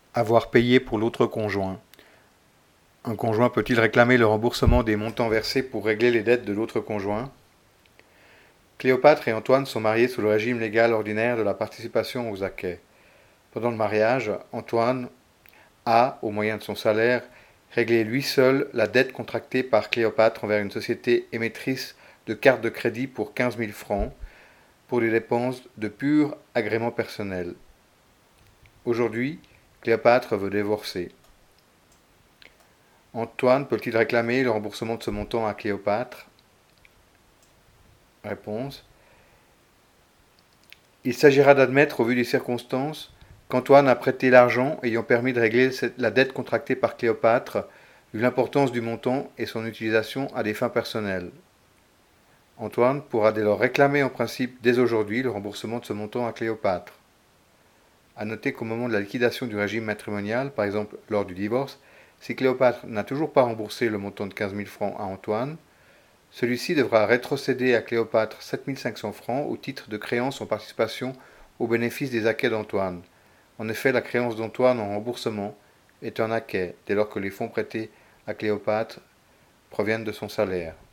Avoir payé pour l'autre conjoint. Un conjoint peut-il réclamer le remboursement des montants versés pour régler les dettes de l'autre conjoint? Cléopâtre et Antoine sont mariés sous le régime légal ordinaire de la participation aux acquêts. Pendant le mariage, Antoine a, au moyen de son salaire, réglé lui seul la dette contractée par Cléopâtre envers une société émettrice de cartes de crédit pour 15 000 francs pour des dépenses de pur agrément personnel. Aujourd'hui, Cléopâtre veut divorcer. Antoine peut-il réclamer le remboursement de ce montant à Cléopâtre? Réponse. Il s'agira d'admettre, au vu des circonstances, qu'Antoine a prêté l'argent ayant permis de régler la dette contractée par Cléopâtre, vu l'importance du montant et son utilisation à des fins personnelles. Antoine pourra dès lors réclamer en principe dès aujourd'hui le remboursement de ce montant à Cléopâtre. A noter qu'au moment de la liquidation du régime matrimonial, par exemple lors du divorce, si Cléopâtre n'a toujours pas remboursé le montant de 15 000 francs à Antoine, celui-ci devra rétrocéder à Cléopâtre 7 500 francs au titre de créance en participation au bénéfice des acquêts d'Antoine. En effet, la créance d'Antoine en remboursement est un acquêt dès lors que les fonds prêtés à Cléopâtre proviennent de son salaire.